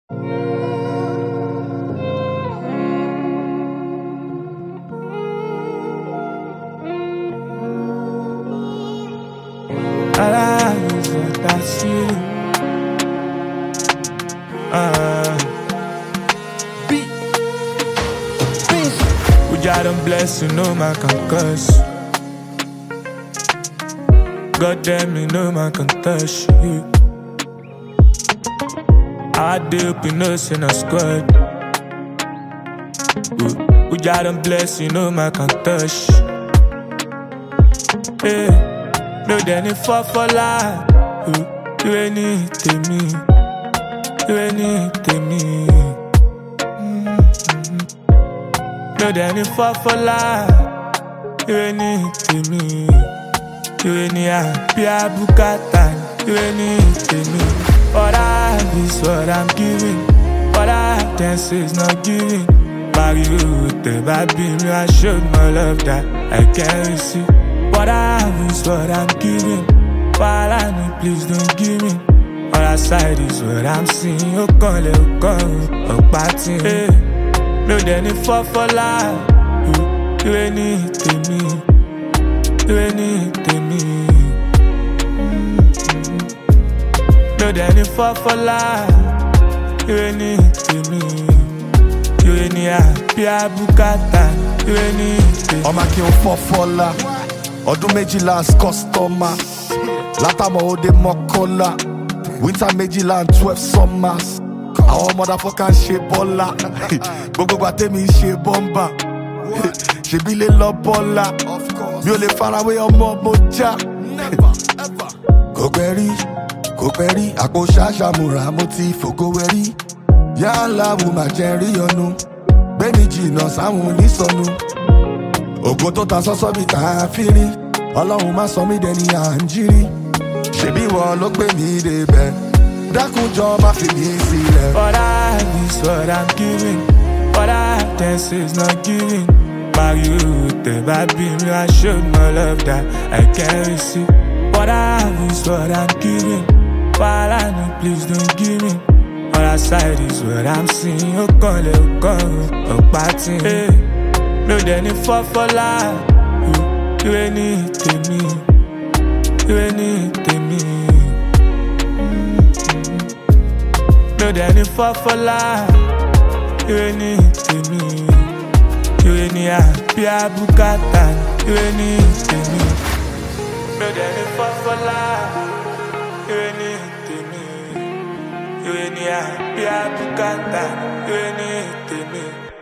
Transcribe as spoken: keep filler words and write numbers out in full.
Alive, that's you. Uh, Beat. Beat. we got them blessed, you know man can curse. God damn, you know man can touch you. I dip, you know, in a squad. We, we got them blessed, you know man can touch. Hey, no, then it fall for life. You, you ain't need to me. You ain't need to me. Mm-hmm. No, then it fall for life. You ain't need to me. You ain't need happy bukata. You ain't need to me. What I have is what I'm giving. What I have then is not giving. Mario, the baby, me I showed my love that I can't receive. What I have is what I'm giving. While I know, please don't give me. On that side is what I'm seeing. You can't let go, oh party. Hey, no, then it fall for life. You, you ain't need to me. You ain't need to me. Mm-hmm. No, then it fall for life. You ain't need to me. You ain't need happy bukata. You ain't need to me. Ọmọ kí n fọ́ fọ́lá, ọdún méjìlá as customer. Látàmọ̀ òde mọ́kànlá, winter méjìlá and twelve summers. Àwọn motherfucker ń ṣe bọ́lá, gbogbo gbà tèmi ń ṣe bọ́mbà. Ṣèbí lè lọ bọ́lá, mi ò lè farawé ọmọ mo já. Kò pẹ́ rí, kò pẹ́ rí, àpò ṣàṣàmùrà mo ti fògo wẹ̀rí. Yálà wù má jẹ́ rí ọnu, gbé mi jìnnà sáwọn onísọnù. Ògo tó ta sọ́sọ́ bí tá a fi rí, Ọlọ́run má sọ mí dẹni à ń jírí. Ṣèbí wọn ló gbé mi débẹ̀, dákunjọ má fi mí sílẹ̀. What I have is what I'm giving. What I have then is not giving. Mario, the baby, me I showed my love that I can't receive. What I have is what I'm giving. While I know, please don't give me. On that side is what I'm seeing. You can't let go, oh party. Hey, no, then it fall for life. You, you ain't need to me. You ain't need to me. Mm-hmm. No, then it fall for life. You ain't need to me. You ain't need happy bukata. You ain't need to me. No, then it fall for life. You ain't need to me. You ain't need happy bukata. You ain't need to me.